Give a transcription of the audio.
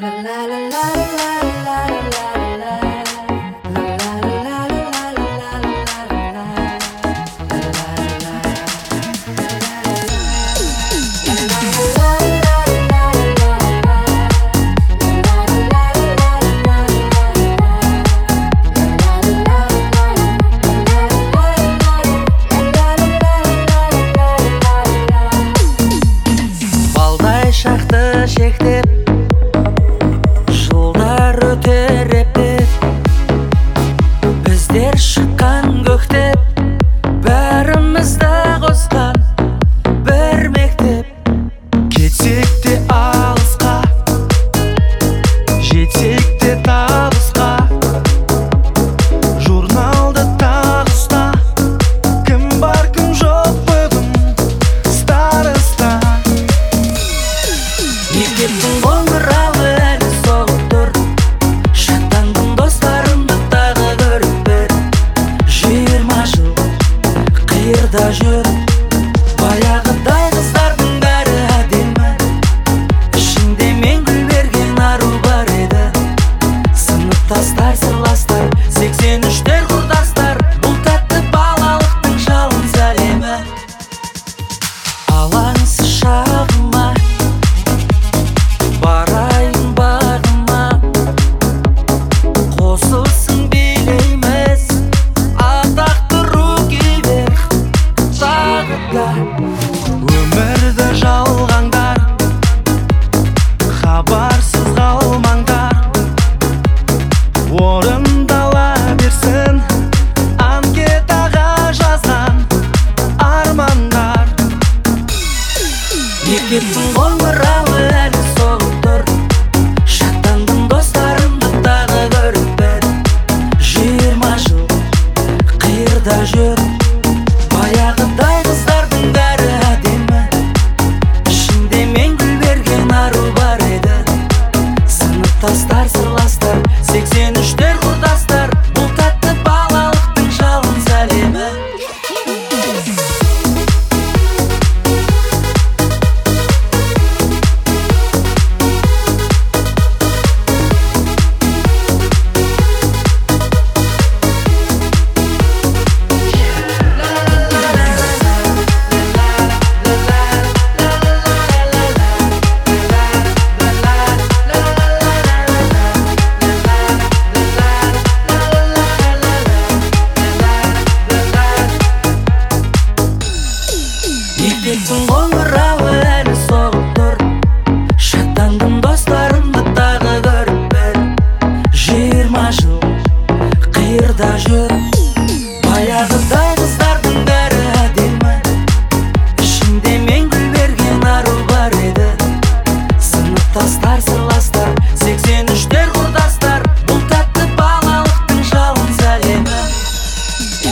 Шақты шектеп жылдар өтер ептеп біздер шыққан көктеп бәрімізді қосқан бір мектеп. Кетсек те алысқа, жетсек те табысқа, журналды тағы ұста, кім бар кім жоқ бүгін старыста. Мектептің қоңырауы әлі соғып тұр, шаттандым достарымды тағы көріп бір. 20 жыл қиырда жүр, баяғыдай қыздардың бәрі әдемі, ішінде мен гүл берген ару бар еді. Сыныптастар, сырластар, 83-тер құрдастар, бұл тәтті балалықтың жалын сәлемі. Алаңсыз шағыма барайын бағыма, қосылсын билейміз атақты руки вверх тағы да. Өмірді жалғандар, хабарсыз қалмаңдар, орындала берсін анкетаға жазған армандар. Мектептің қоңырауы әлі соғып тұр, шаттандым достарымды тағы көріп бір. 20 жыл қиырда жүр, баяғыдай қыздардың бәрі әдемі, ішінде мен гүл берген ару бар еді. Сыныптастар, сырластар, 83-тер құрдастар, бұл тәтті балалықтың жалын сәлемі. Мектептің қоңырауы әлі соғып тұр, шаттандым достарымды тағы көріп бір. 20 жыл қиырда жүр, баяғыдай қыздардың бәрі әдемі, ішінде мен гүл берген ару бар еді. Сыныптастар, сырластар, 83-тер құрдастар, бұл тәтті балалықтың жалын сәлемі.